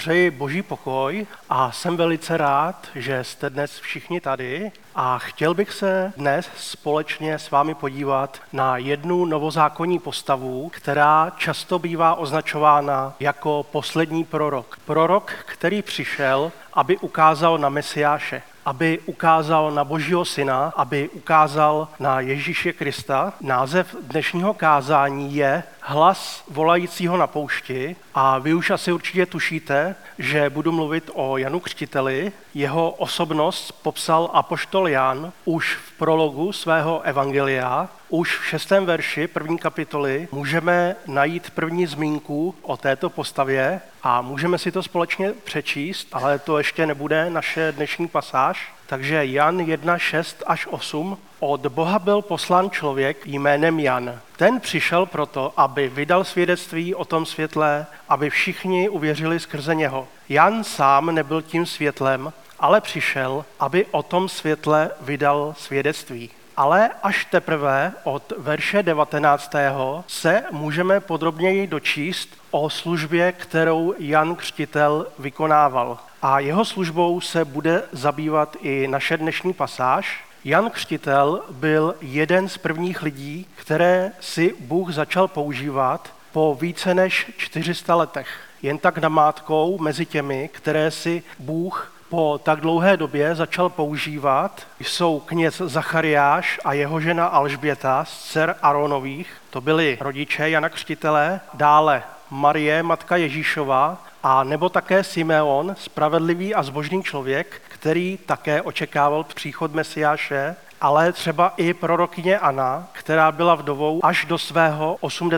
přeji boží pokoj a jsem velice rád, že jste dnes všichni tady a chtěl bych se dnes společně s vámi podívat na jednu novozákonní postavu, která často bývá označována jako poslední prorok. Prorok, který přišel, aby ukázal na Mesiáše, aby ukázal na Božího syna, aby ukázal na Ježíše Krista. Název dnešního kázání je Hlas volajícího na poušti a vy už asi určitě tušíte, že budu mluvit o Janu Křtiteli. Jeho osobnost popsal apoštol Jan už v prologu svého evangelia. Už v 6. verši 1. kapitoly můžeme najít první zmínku o této postavě a můžeme si to společně přečíst, ale to ještě nebude naše dnešní pasáž. Takže Jan 1, 6 až 8. Od Boha byl poslán člověk jménem Jan. Ten přišel proto, aby vydal svědectví o tom světle, aby všichni uvěřili skrze něho. Jan sám nebyl tím světlem, ale přišel, aby o tom světle vydal svědectví. Ale až teprve od verše 19. se můžeme podrobněji dočíst o službě, kterou Jan Křtitel vykonával. A jeho službou se bude zabývat i naše dnešní pasáž. Jan Křtitel byl jeden z prvních lidí, které si Bůh začal používat po více než 400 letech. Jen tak namátkou mezi těmi, které si Bůh po tak dlouhé době začal používat, jsou kněz Zachariáš a jeho žena Alžběta z dcer Aronových, to byli rodiče Jana Křtitele, dále Marie, matka Ježíšova, a nebo také Simeon, spravedlivý a zbožný člověk, který také očekával příchod Mesiáše, ale třeba i prorokyně Anna, která byla vdovou až do svého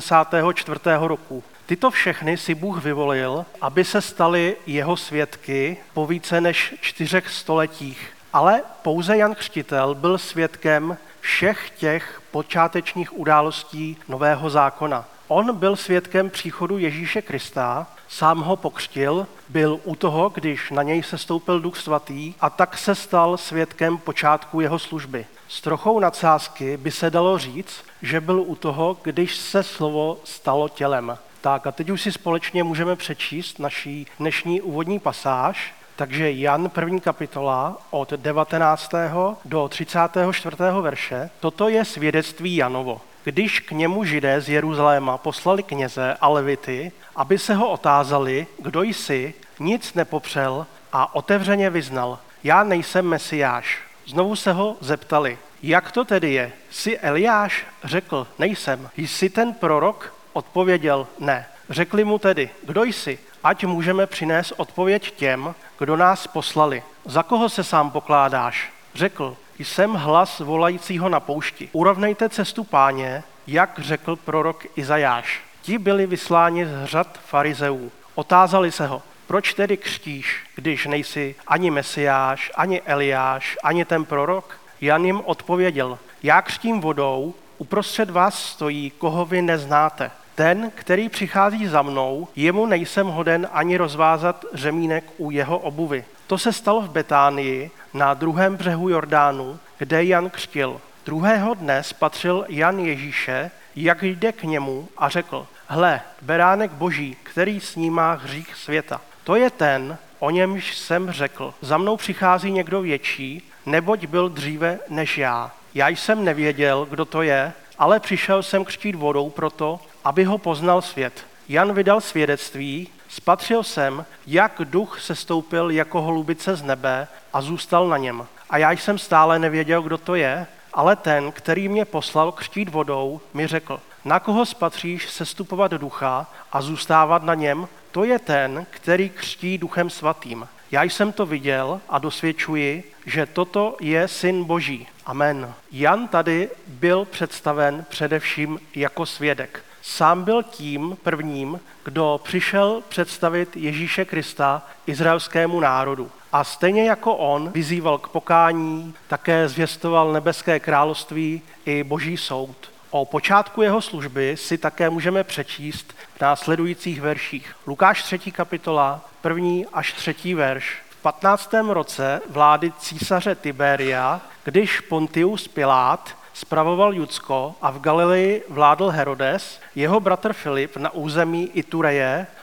84. roku. Tyto všechny si Bůh vyvolil, aby se stali jeho svědky po více než 4 stoletích. Ale pouze Jan Křtitel byl svědkem všech těch počátečních událostí Nového zákona. On byl svědkem příchodu Ježíše Krista, sám ho pokřtil, byl u toho, když na něj sestoupil Duch svatý a tak se stal svědkem počátku jeho služby. S trochou nadsázky by se dalo říct, že byl u toho, když se slovo stalo tělem. Tak a teď už si společně můžeme přečíst naší dnešní úvodní pasáž. Takže Jan 1. kapitola od 19. do 34. verše. Toto je svědectví Janovo. Když k němu Židé z Jeruzaléma poslali kněze a levity, aby se ho otázali, kdo jsi, nic nepopřel a otevřeně vyznal. Já nejsem Mesiáš. Znovu se ho zeptali, jak to tedy je? Jsi Eliáš? Řekl, nejsem. Jsi ten prorok? Odpověděl, ne. Řekli mu tedy, kdo jsi? Ať můžeme přinést odpověď těm, kdo nás poslali. Za koho se sám pokládáš? Řekl, jsem hlas volajícího na poušti. Urovnejte cestu Páně, jak řekl prorok Izajáš. Ti byli vysláni z řad farizeů. Otázali se ho, proč tedy křtíš, když nejsi ani Mesiáš, ani Eliáš, ani ten prorok? Jan jim odpověděl, já křtím vodou, uprostřed vás stojí, koho vy neznáte. Ten, který přichází za mnou, jemu nejsem hoden ani rozvázat řemínek u jeho obuvy. To se stalo v Betánii, na druhém břehu Jordánu, kde Jan křtil. Druhého dne spatřil Jan Ježíše, jak jde k němu a řekl, hle, beránek Boží, který snímá hřích světa. To je ten, o němž jsem řekl, za mnou přichází někdo větší, neboť byl dříve než já. Já jsem nevěděl, kdo to je, ale přišel jsem křtít vodou proto, aby ho poznal svět. Jan vydal svědectví, spatřil jsem, jak duch sestoupil jako holubice z nebe a zůstal na něm. A já jsem stále nevěděl, kdo to je, ale ten, který mě poslal křtít vodou, mi řekl, na koho spatříš sestupovat ducha a zůstávat na něm, to je ten, který křtí duchem svatým. Já jsem to viděl a dosvědčuji, že toto je Syn Boží. Amen. Jan tady byl představen především jako svědek. Sám byl tím prvním, kdo přišel představit Ježíše Krista izraelskému národu. A stejně jako on vyzýval k pokání, také zvěstoval nebeské království i Boží soud. O počátku jeho služby si také můžeme přečíst v následujících verších. Lukáš 3. kapitola, 1. až 3. verš. V 15. roce vlády císaře Tiberia, když Pontius Pilát spravoval Judsko a v Galileji vládl Herodes, jeho bratr Filip na území Itureje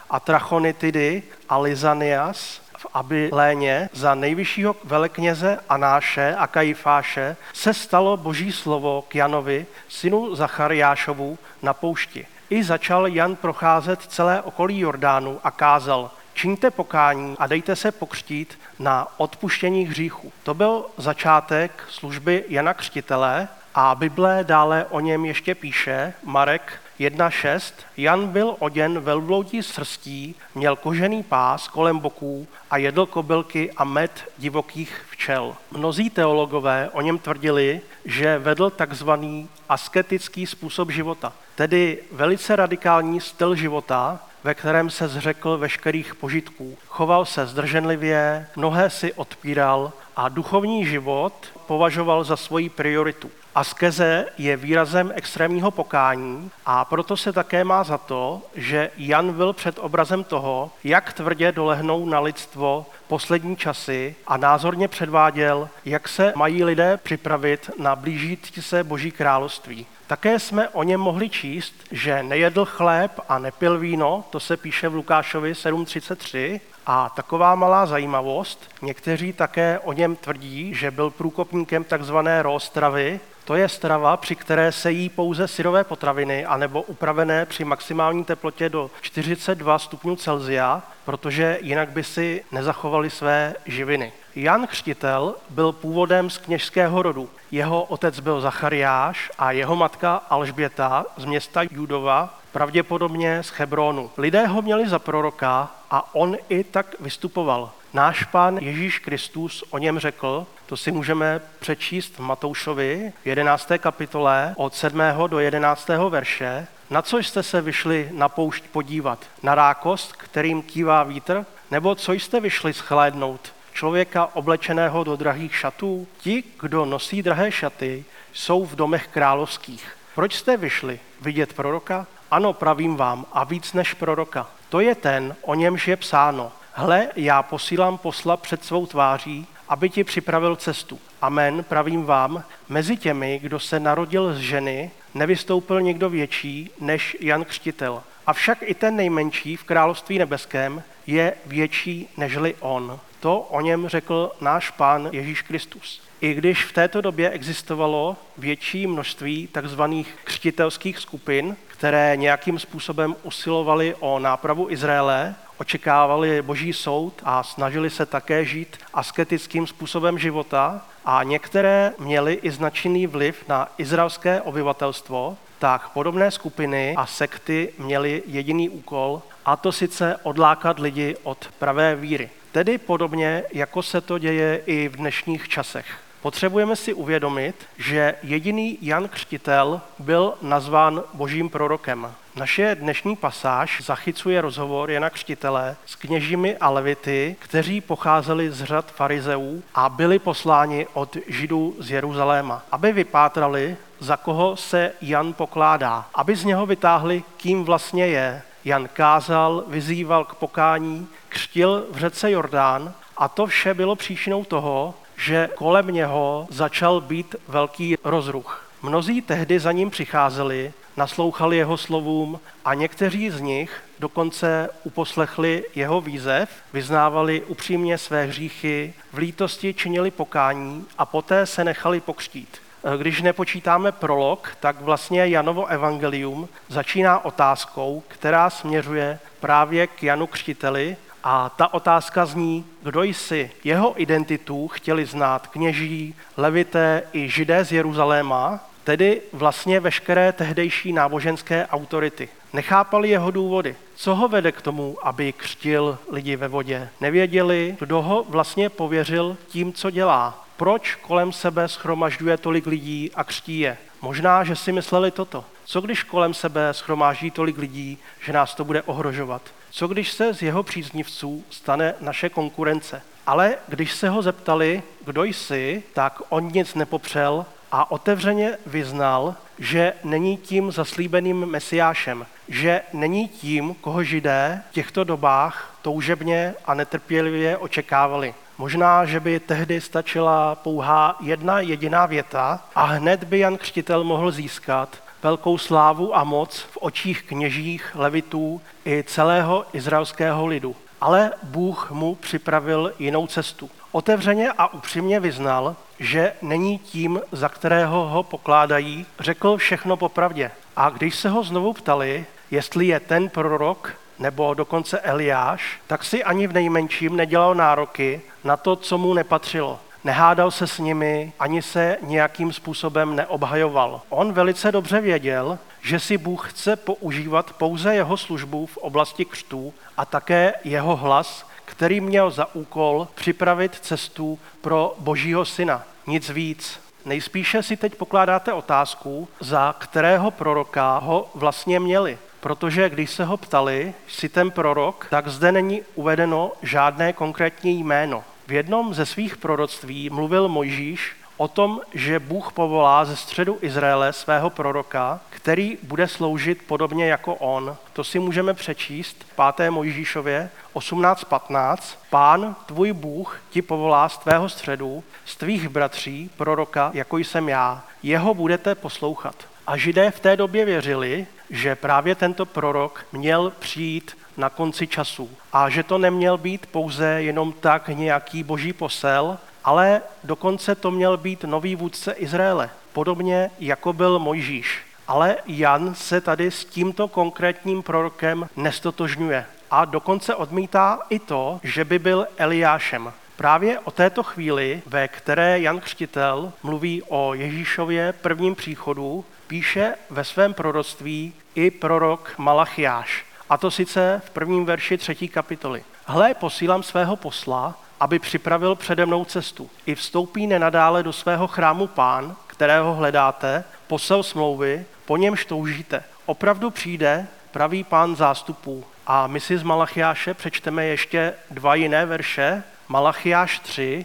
a Trachonitidy a Lysanias v Abiléně za nejvyššího velekněze Anáše a Kajfáše se stalo Boží slovo k Janovi, synu Zachariášovu, na poušti. I začal Jan procházet celé okolí Jordánu a kázal: čiňte pokání a dejte se pokřtít na odpuštění hříchů. To byl začátek služby Jana Křtitele a Bible dále o něm ještě píše, Marek 1.6. Jan byl oděn velbloudí srstí, měl kožený pás kolem boků a jedl kobylky a med divokých včel. Mnozí teologové o něm tvrdili, že vedl takzvaný asketický způsob života, tedy velice radikální styl života, ve kterém se zřekl veškerých požitků. Choval se zdrženlivě, mnohé si odpíral a duchovní život považoval za svoji prioritu. Askeze je výrazem extrémního pokání a proto se také má za to, že Jan byl před obrazem toho, jak tvrdě dolehnou na lidstvo poslední časy a názorně předváděl, jak se mají lidé připravit na blížící se Boží království. Také jsme o něm mohli číst, že nejedl chléb a nepil víno, to se píše v Lukášovi 7.33. A taková malá zajímavost, někteří také o něm tvrdí, že byl průkopníkem takzvané raw stravy. To je strava, při které se jí pouze syrové potraviny anebo upravené při maximální teplotě do 42 stupňů Celsia, protože jinak by si nezachovali své živiny. Jan Křtitel byl původem z kněžského rodu. Jeho otec byl Zachariáš a jeho matka Alžběta z města Judova, pravděpodobně z Hebronu. Lidé ho měli za proroka a on i tak vystupoval. Náš Pán Ježíš Kristus o něm řekl, to si můžeme přečíst v Matoušovi v 11. kapitole od 7. do 11. verše. Na co jste se vyšli na poušť podívat? Na rákost, kterým kývá vítr? Nebo co jste vyšli shlédnout? Člověka oblečeného do drahých šatů? Ti, kdo nosí drahé šaty, jsou v domech královských. Proč jste vyšli? Vidět proroka? Ano, pravím vám, a víc než proroka. To je ten, o němž je psáno. Hle, já posílám posla před svou tváří, aby ti připravil cestu. Amen, pravím vám, mezi těmi, kdo se narodil z ženy, nevystoupil někdo větší než Jan Křtitel. Avšak i ten nejmenší v království nebeském je větší nežli on. To o něm řekl náš Pán Ježíš Kristus. I když v této době existovalo větší množství takzvaných křtitelských skupin, které nějakým způsobem usilovaly o nápravu Izraele, očekávali Boží soud a snažili se také žít asketickým způsobem života a některé měly i značný vliv na izraelské obyvatelstvo, tak podobné skupiny a sekty měly jediný úkol, a to sice odlákat lidi od pravé víry. Tedy podobně, jako se to děje i v dnešních časech. Potřebujeme si uvědomit, že jediný Jan Křtitel byl nazván Božím prorokem. Naše dnešní pasáž zachycuje rozhovor Jana Křtitele s kněžími a levity, kteří pocházeli z řad farizeů a byli posláni od Židů z Jeruzaléma, aby vypátrali, za koho se Jan pokládá, aby z něho vytáhli, kým vlastně je. Jan kázal, vyzýval k pokání, křtil v řece Jordán a to vše bylo příčinou toho, že kolem něho začal být velký rozruch. Mnozí tehdy za ním přicházeli, naslouchali jeho slovům a někteří z nich dokonce uposlechli jeho výzev, vyznávali upřímně své hříchy, v lítosti činili pokání a poté se nechali pokřtít. Když nepočítáme prolog, tak vlastně Janovo evangelium začíná otázkou, která směřuje právě k Janu Křtiteli, a ta otázka zní, kdo jsi? Jeho identitu chtěli znát kněží, levité i židé z Jeruzaléma, tedy vlastně veškeré tehdejší náboženské autority. Nechápali jeho důvody. Co ho vede k tomu, aby křtil lidi ve vodě? Nevěděli, kdo ho vlastně pověřil tím, co dělá. Proč kolem sebe shromažďuje tolik lidí a křtí je? Možná, že si mysleli toto. Co když kolem sebe shromáždí tolik lidí, že nás to bude ohrožovat? Co když se z jeho příznivců stane naše konkurence? Ale když se ho zeptali, kdo jsi, tak on nic nepopřel a otevřeně vyznal, že není tím zaslíbeným mesiášem, že není tím, koho Židé v těchto dobách toužebně a netrpělivě očekávali. Možná, že by tehdy stačila pouhá jedna jediná věta a hned by Jan Křtitel mohl získat velkou slávu a moc v očích kněžích, levitů i celého izraelského lidu. Ale Bůh mu připravil jinou cestu. Otevřeně a upřímně vyznal, že není tím, za kterého ho pokládají, řekl všechno popravdě. A když se ho znovu ptali, jestli je ten prorok, nebo dokonce Eliáš, tak si ani v nejmenším nedělal nároky na to, co mu nepatřilo. Nehádal se s nimi, ani se nějakým způsobem neobhajoval. On velice dobře věděl, že si Bůh chce používat pouze jeho službu v oblasti křtů a také jeho hlas, který měl za úkol připravit cestu pro Božího syna. Nic víc. Nejspíše si teď pokládáte otázku, za kterého proroka ho vlastně měli. Protože když se ho ptali, jsi ten prorok, tak zde není uvedeno žádné konkrétní jméno. V jednom ze svých proroctví mluvil Mojžíš o tom, že Bůh povolá ze středu Izraele svého proroka, který bude sloužit podobně jako on. To si můžeme přečíst v 5. Mojžíšově 18:15. Pán, tvůj Bůh, ti povolá z tvého středu, z tvých bratří, proroka, jako jsem já. Jeho budete poslouchat. A Židé v té době věřili, že právě tento prorok měl přijít na konci časů. A že to neměl být pouze jenom tak nějaký boží posel, ale dokonce to měl být nový vůdce Izraele, podobně jako byl Mojžíš. Ale Jan se tady s tímto konkrétním prorokem nestotožňuje. A dokonce odmítá i to, že by byl Eliášem. Právě o této chvíli, ve které Jan Křtitel mluví o Ježíšově prvním příchodu, píše ve svém proroctví i prorok Malachiáš. A to sice v 1. verši 3. kapitoly. Hle, posílám svého posla, aby připravil přede mnou cestu. I vstoupí nenadále do svého chrámu Pán, kterého hledáte, posel smlouvy, po němž toužíte. Opravdu přijde pravý Pán zástupů. A my si z Malachiáše přečteme ještě 2 jiné verše. Malachiáš 3,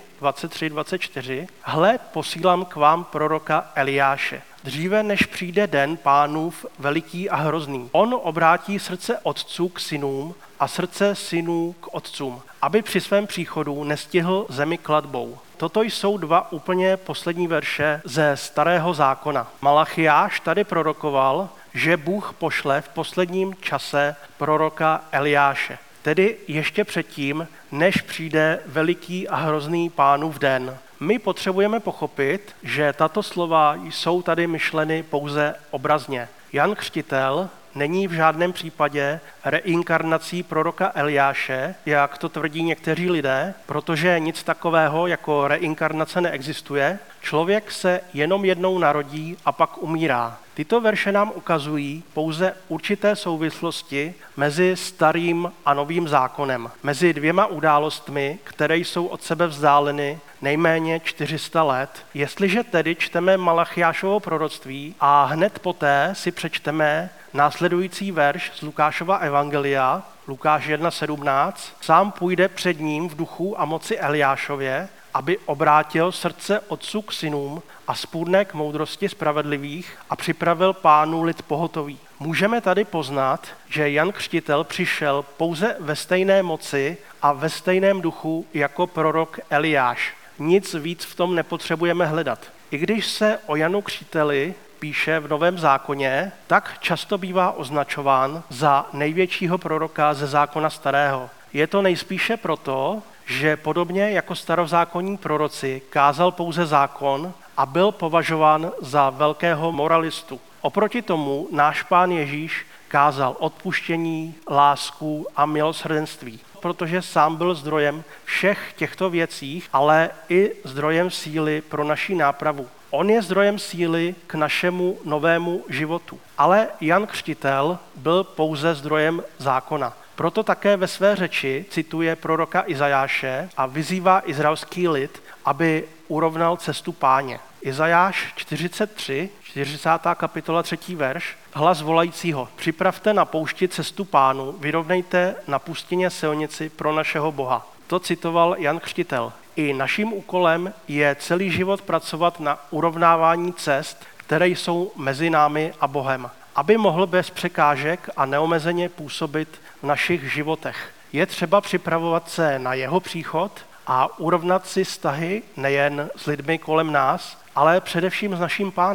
23-24. Hle, posílám k vám proroka Eliáše. Dříve než přijde den Pánův veliký a hrozný. On obrátí srdce otců k synům a srdce synů k otcům, aby při svém příchodu nestihl zemi klatbou. Toto jsou 2 úplně poslední verše ze Starého zákona. Malachiáš tady prorokoval, že Bůh pošle v posledním čase proroka Eliáše. Tedy ještě předtím, než přijde veliký a hrozný Pánův den. My potřebujeme pochopit, že tato slova jsou tady myšleny pouze obrazně. Jan Křtitel není v žádném případě reinkarnací proroka Eliáše, jak to tvrdí někteří lidé, protože nic takového jako reinkarnace neexistuje. Člověk se jenom jednou narodí a pak umírá. Tyto verše nám ukazují pouze určité souvislosti mezi starým a novým zákonem, mezi 2 událostmi, které jsou od sebe vzdáleny nejméně 400 let. Jestliže tedy čteme Malachiášovo proroctví a hned poté si přečteme následující verš z Lukášova evangelia, Lukáš 1:17, sám půjde před ním v duchu a moci Eliášově, aby obrátil srdce otců k synům a spůrné k moudrosti spravedlivých a připravil Pánu lid pohotový. Můžeme tady poznat, že Jan Křtitel přišel pouze ve stejné moci a ve stejném duchu jako prorok Eliáš. Nic víc v tom nepotřebujeme hledat. I když se o Janu Křtiteli píše v Novém zákoně, tak často bývá označován za největšího proroka ze zákona starého. Je to nejspíše proto, že podobně jako starozákonní proroci kázal pouze zákon a byl považován za velkého moralistu. Oproti tomu náš Pán Ježíš kázal odpuštění, lásku a milosrdenství, protože sám byl zdrojem všech těchto věcí, ale i zdrojem síly pro naši nápravu. On je zdrojem síly k našemu novému životu. Ale Jan Křtitel byl pouze zdrojem zákona. Proto také ve své řeči cituje proroka Izajáše a vyzývá izraelský lid, aby urovnal cestu Páně. Izajáš 43, 40. kapitola 3. verš, hlas volajícího: připravte na poušti cestu Pánu, vyrovnejte na pustině silnici pro našeho Boha. To citoval Jan Křtitel. I naším úkolem je celý život pracovat na urovnávání cest, které jsou mezi námi a Bohem, aby mohl bez překážek a neomezeně působit v našich životech. Je třeba připravovat se na jeho příchod a urovnat si vztahy nejen s lidmi kolem nás, ale především s naším Pánem.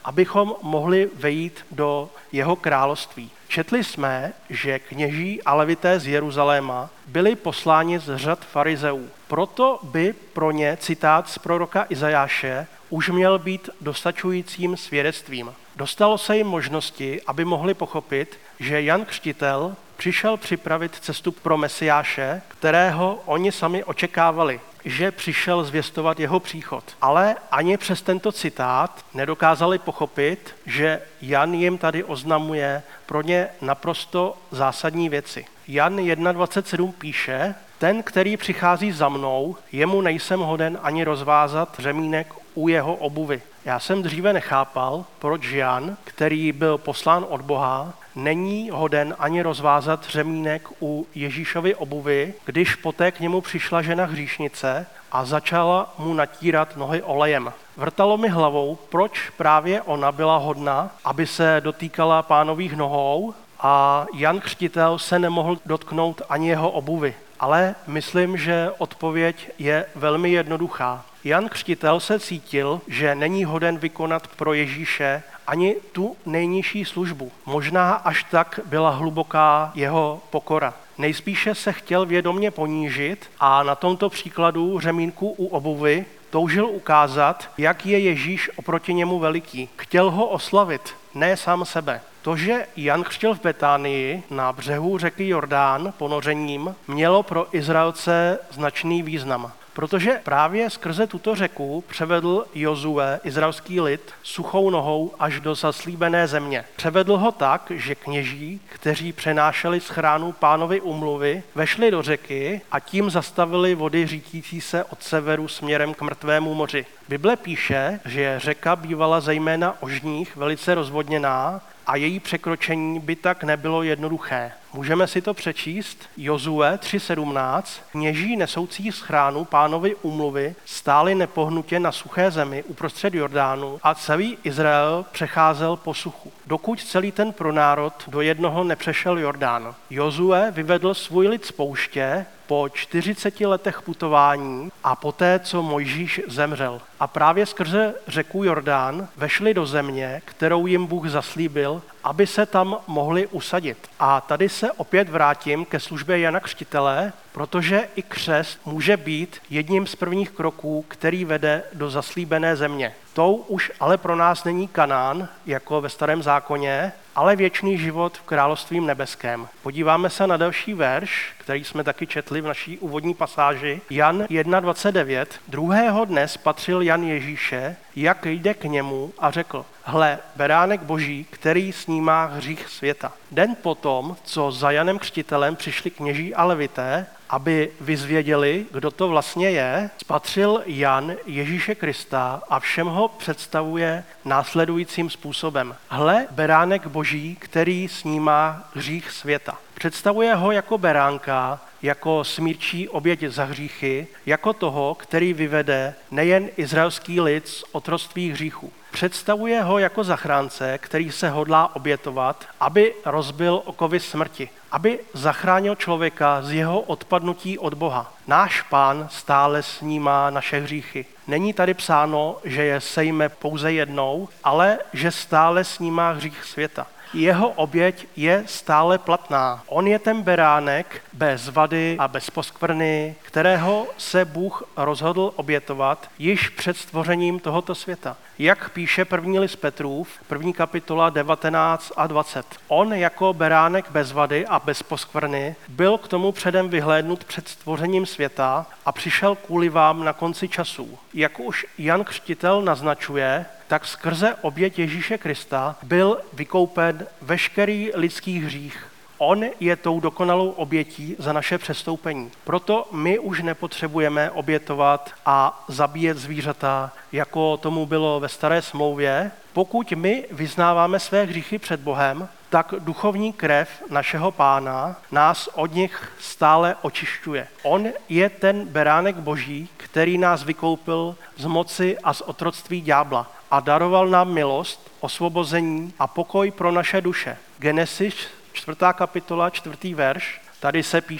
abychom mohli vejít do jeho království. Četli jsme, že kněží a levité z Jeruzaléma byli posláni z řad farizeů. Proto by pro ně citát z proroka Izajáše už měl být dostačujícím svědectvím. Dostalo se jim možnosti, aby mohli pochopit, že Jan Křtitel přišel připravit cestu pro Mesiáše, kterého oni sami očekávali, že přišel zvěstovat jeho příchod. Ale ani přes tento citát nedokázali pochopit, že Jan jim tady oznamuje pro ně naprosto zásadní věci. Jan 1.27 píše: ten, který přichází za mnou, jemu nejsem hoden ani rozvázat řemínek u jeho obuvy. Já jsem dříve nechápal, proč Jan, který byl poslán od Boha, není hoden ani rozvázat řemínek u Ježíšovy obuvy, když poté k němu přišla žena hříšnice a začala mu natírat nohy olejem. Vrtalo mi hlavou, proč právě ona byla hodna, aby se dotýkala pánových nohou, a Jan Křtitel se nemohl dotknout ani jeho obuvy. Ale myslím, že odpověď je velmi jednoduchá. Jan Křtitel se cítil, že není hoden vykonat pro Ježíše ani tu nejnižší službu. Možná až tak byla hluboká jeho pokora. Nejspíše se chtěl vědomě ponížit a na tomto příkladu řemínku u obuvy toužil ukázat, jak je Ježíš oproti němu veliký. Chtěl ho oslavit, ne sám sebe. To, že Jan křtil v Betánii na břehu řeky Jordán ponořením, mělo pro Izraelce značný význam. Protože právě skrze tuto řeku převedl Jozue izraelský lid suchou nohou až do zaslíbené země. Převedl ho tak, že kněží, kteří přenášeli z chránu Pánovy úmluvy, vešli do řeky a tím zastavili vody řídící se od severu směrem k Mrtvému moři. Bible píše, že řeka bývala zejména ožních velice rozvodněná a její překročení by tak nebylo jednoduché. Můžeme si to přečíst. Jozue 3.17. Kněží nesoucí z chránu Pánovy úmluvy stáli nepohnutě na suché zemi uprostřed Jordánu a celý Izrael přecházel po suchu, dokud celý ten pronárod do jednoho nepřešel Jordán. Jozue vyvedl svůj lid z pouště po 40 letech putování a poté, co Mojžíš zemřel. A právě skrze řeku Jordán vešli do země, kterou jim Bůh zaslíbil, aby se tam mohli usadit. A tady se opět vrátím ke službě Jana Křtitele, protože i křest může být jedním z prvních kroků, který vede do zaslíbené země. Tou už ale pro nás není Kanán, jako ve Starém zákoně, ale věčný život v království nebeském. Podíváme se na další verš, který jsme taky četli v naší úvodní pasáži. Jan 1.29. Druhého dne spatřil Jan Ježíše, jak jde k němu a řekl: hle, beránek Boží, který snímá hřích světa. Den potom, co za Janem Křtitelem přišli kněží a levité, aby vyzvěděli, kdo to vlastně je, spatřil Jan Ježíše Krista a všem ho představuje následujícím způsobem. Hle, beránek Boží, který snímá hřích světa. Představuje ho jako beránka, jako smírčí oběť za hříchy, jako toho, který vyvede nejen izraelský lid z otroctví hříchů. Představuje ho jako zachránce, který se hodlá obětovat, aby rozbil okovy smrti, aby zachránil člověka z jeho odpadnutí od Boha. Náš Pán stále snímá naše hříchy. Není tady psáno, že je sejme pouze jednou, ale že stále snímá hřích světa. Jeho oběť je stále platná. On je ten beránek bez vady a bez poskvrny, kterého se Bůh rozhodl obětovat již před stvořením tohoto světa. Jak píše první list Petrův, 1. kapitola 19 a 20. On jako beránek bez vady a bez poskvrny byl k tomu předem vyhlédnut před stvořením světa a přišel kvůli vám na konci časů. Jak už Jan Křtitel naznačuje, tak skrze oběť Ježíše Krista byl vykoupen veškerý lidský hřích. On je tou dokonalou obětí za naše přestoupení. Proto my už nepotřebujeme obětovat a zabíjet zvířata, jako tomu bylo ve Staré smlouvě. Pokud my vyznáváme své hříchy před Bohem, tak duchovní krev našeho Pána nás od nich stále očišťuje. On je ten beránek Boží, který nás vykoupil z moci a z otroctví ďábla a daroval nám milost, osvobození a pokoj pro naše duše. Genesis 4. kapitola, 4. verš, tady se píše: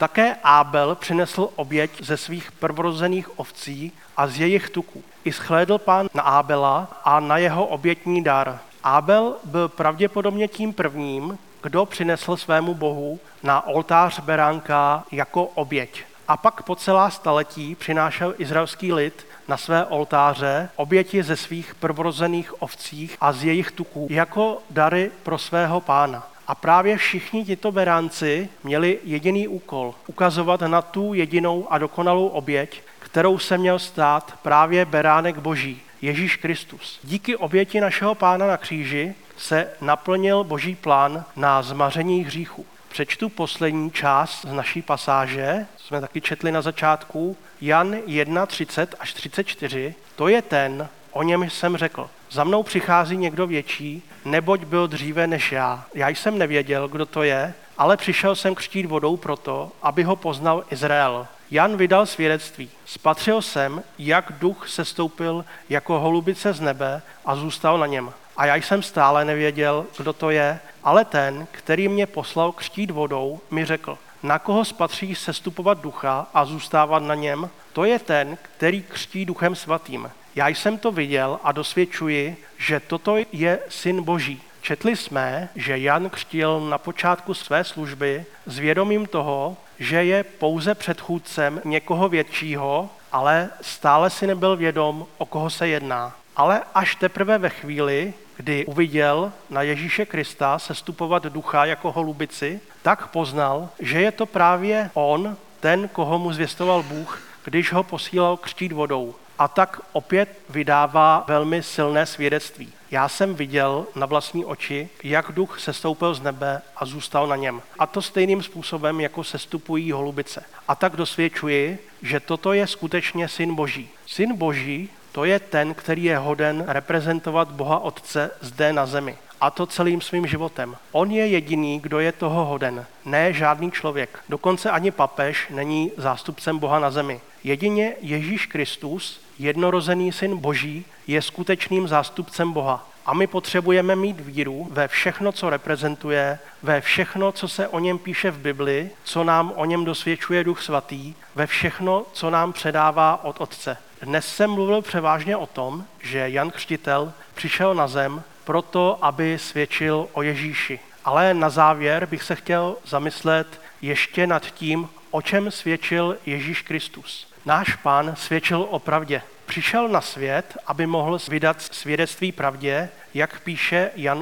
Také Ábel přinesl oběť ze svých prvorozených ovcí a z jejich tuků. I shlédl Pán na Ábela a na jeho obětní dar. Ábel byl pravděpodobně tím prvním, kdo přinesl svému Bohu na oltář beránka jako oběť. A pak po celá staletí přinášel izraelský lid na své oltáře oběti ze svých prvorozených ovcích a z jejich tuků jako dary pro svého Pána. A právě všichni tito beránci měli jediný úkol – ukazovat na tu jedinou a dokonalou oběť, kterou se měl stát právě beránek Boží, Ježíš Kristus. Díky oběti našeho Pána na kříži se naplnil Boží plán na zmaření hříchu. Přečtu poslední část z naší pasáže, jsme taky četli na začátku, Jan 1, 30 až 34. To je ten, o něm jsem řekl. Za mnou přichází někdo větší, neboť byl dříve než já. Já jsem nevěděl, kdo to je, ale přišel jsem křtít vodou proto, aby ho poznal Izrael. Jan vydal svědectví. Spatřil jsem, jak duch sestoupil jako holubice z nebe a zůstal na něm. A já jsem stále nevěděl, kdo to je, ale ten, který mě poslal křtít vodou, mi řekl, na koho spatří sestupovat ducha a zůstávat na něm, to je ten, který křtí duchem svatým. Já jsem to viděl a dosvědčuji, že toto je syn Boží. Četli jsme, že Jan křtil na počátku své služby s vědomím toho, že je pouze předchůdcem někoho většího, ale stále si nebyl vědom, o koho se jedná. Ale až teprve ve chvíli, kdy uviděl na Ježíše Krista sestupovat ducha jako holubici, tak poznal, že je to právě on, ten, koho mu zvěstoval Bůh, když ho posílal křtít vodou. A tak opět vydává velmi silné svědectví. Já jsem viděl na vlastní oči, jak duch sestoupil z nebe a zůstal na něm. A to stejným způsobem, jako sestupují holubice. A tak dosvědčuji, že toto je skutečně syn Boží. Syn Boží, to je ten, který je hoden reprezentovat Boha Otce zde na zemi. A to celým svým životem. On je jediný, kdo je toho hoden. Ne žádný člověk. Dokonce ani papež není zástupcem Boha na zemi. Jedině Ježíš Kristus, jednorozený syn Boží, je skutečným zástupcem Boha. A my potřebujeme mít víru ve všechno, co reprezentuje, ve všechno, co se o něm píše v Bibli, co nám o něm dosvědčuje Duch Svatý, ve všechno, co nám předává od Otce. Dnes jsem mluvil převážně o tom, že Jan Křtitel přišel na zem proto, aby svědčil o Ježíši. Ale na závěr bych se chtěl zamyslet ještě nad tím, o čem svědčil Ježíš Kristus. Náš Pán svědčil o pravdě. Přišel na svět, aby mohl vydat svědectví pravdě, jak píše Jan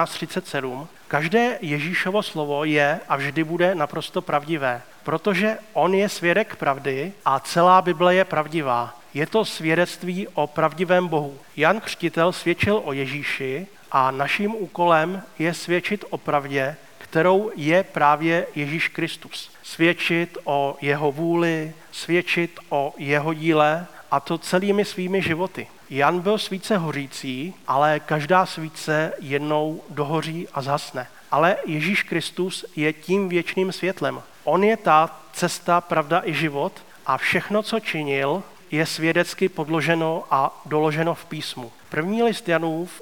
18:37. Každé Ježíšovo slovo je a vždy bude naprosto pravdivé, protože on je svědek pravdy a celá Bible je pravdivá. Je to svědectví o pravdivém Bohu. Jan Křtitel svědčil o Ježíši a naším úkolem je svědčit o pravdě, kterou je právě Ježíš Kristus. Svědčit o jeho vůli, svědčit o jeho díle a to celými svými životy. Jan byl svíce hořící, ale každá svíce jednou dohoří a zhasne. Ale Ježíš Kristus je tím věčným světlem. On je ta cesta, pravda i život a všechno, co činil, je svědecky podloženo a doloženo v písmu. První list Janův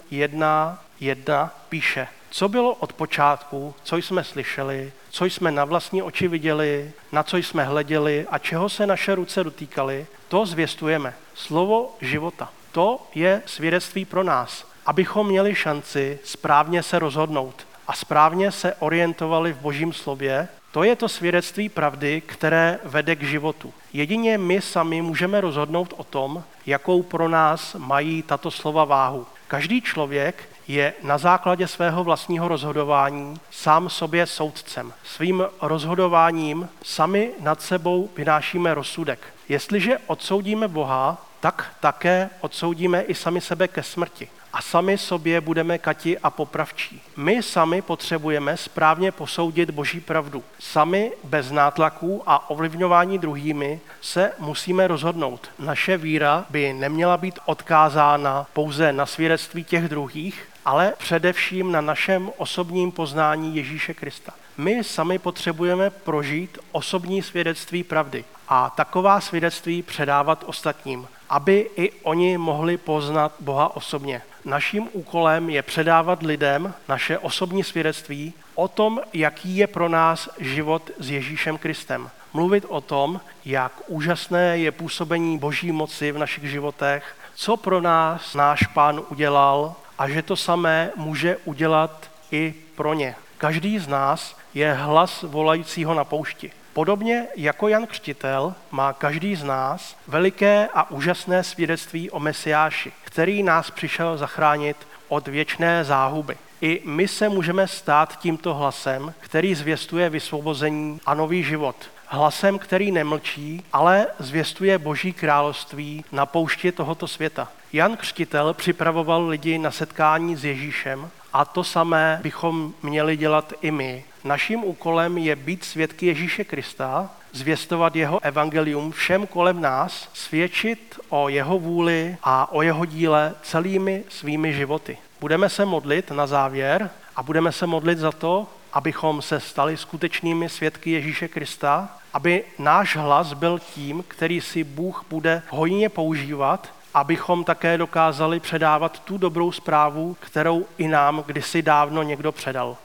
1:1 píše, co bylo od počátku, co jsme slyšeli, co jsme na vlastní oči viděli, na co jsme hleděli a čeho se naše ruce dotýkaly, to zvěstujeme. Slovo života. To je svědectví pro nás, abychom měli šanci správně se rozhodnout a správně se orientovali v Božím slově. To je to svědectví pravdy, které vede k životu. Jedině my sami můžeme rozhodnout o tom, jakou pro nás mají tato slova váhu. Každý člověk je na základě svého vlastního rozhodování sám sobě soudcem. Svým rozhodováním sami nad sebou vynášíme rozsudek. Jestliže odsoudíme Boha, tak také odsoudíme i sami sebe ke smrti. A sami sobě budeme kati a popravčí. My sami potřebujeme správně posoudit Boží pravdu. Sami bez nátlaků a ovlivňování druhými se musíme rozhodnout. Naše víra by neměla být odkázána pouze na svědectví těch druhých, ale především na našem osobním poznání Ježíše Krista. My sami potřebujeme prožít osobní svědectví pravdy a taková svědectví předávat ostatním, aby i oni mohli poznat Boha osobně. Naším úkolem je předávat lidem naše osobní svědectví o tom, jaký je pro nás život s Ježíšem Kristem. mluvit o tom, jak úžasné je působení Boží moci v našich životech, co pro nás náš Pán udělal a že to samé může udělat i pro ně. Každý z nás je hlas volajícího na poušti. Podobně jako Jan Křtitel má každý z nás veliké a úžasné svědectví o Mesiáši, který nás přišel zachránit od věčné záhuby. I my se můžeme stát tímto hlasem, který zvěstuje vysvobození a nový život. Hlasem, který nemlčí, ale zvěstuje Boží království na poušti tohoto světa. Jan Křtitel připravoval lidi na setkání s Ježíšem a to samé bychom měli dělat i my. Naším úkolem je být svědky Ježíše Krista, zvěstovat jeho evangelium všem kolem nás, svědčit o jeho vůli a o jeho díle celými svými životy. Budeme se modlit na závěr a budeme se modlit za to, abychom se stali skutečnými svědky Ježíše Krista, aby náš hlas byl tím, který si Bůh bude hojně používat, abychom také dokázali předávat tu dobrou zprávu, kterou i nám kdysi dávno někdo předal.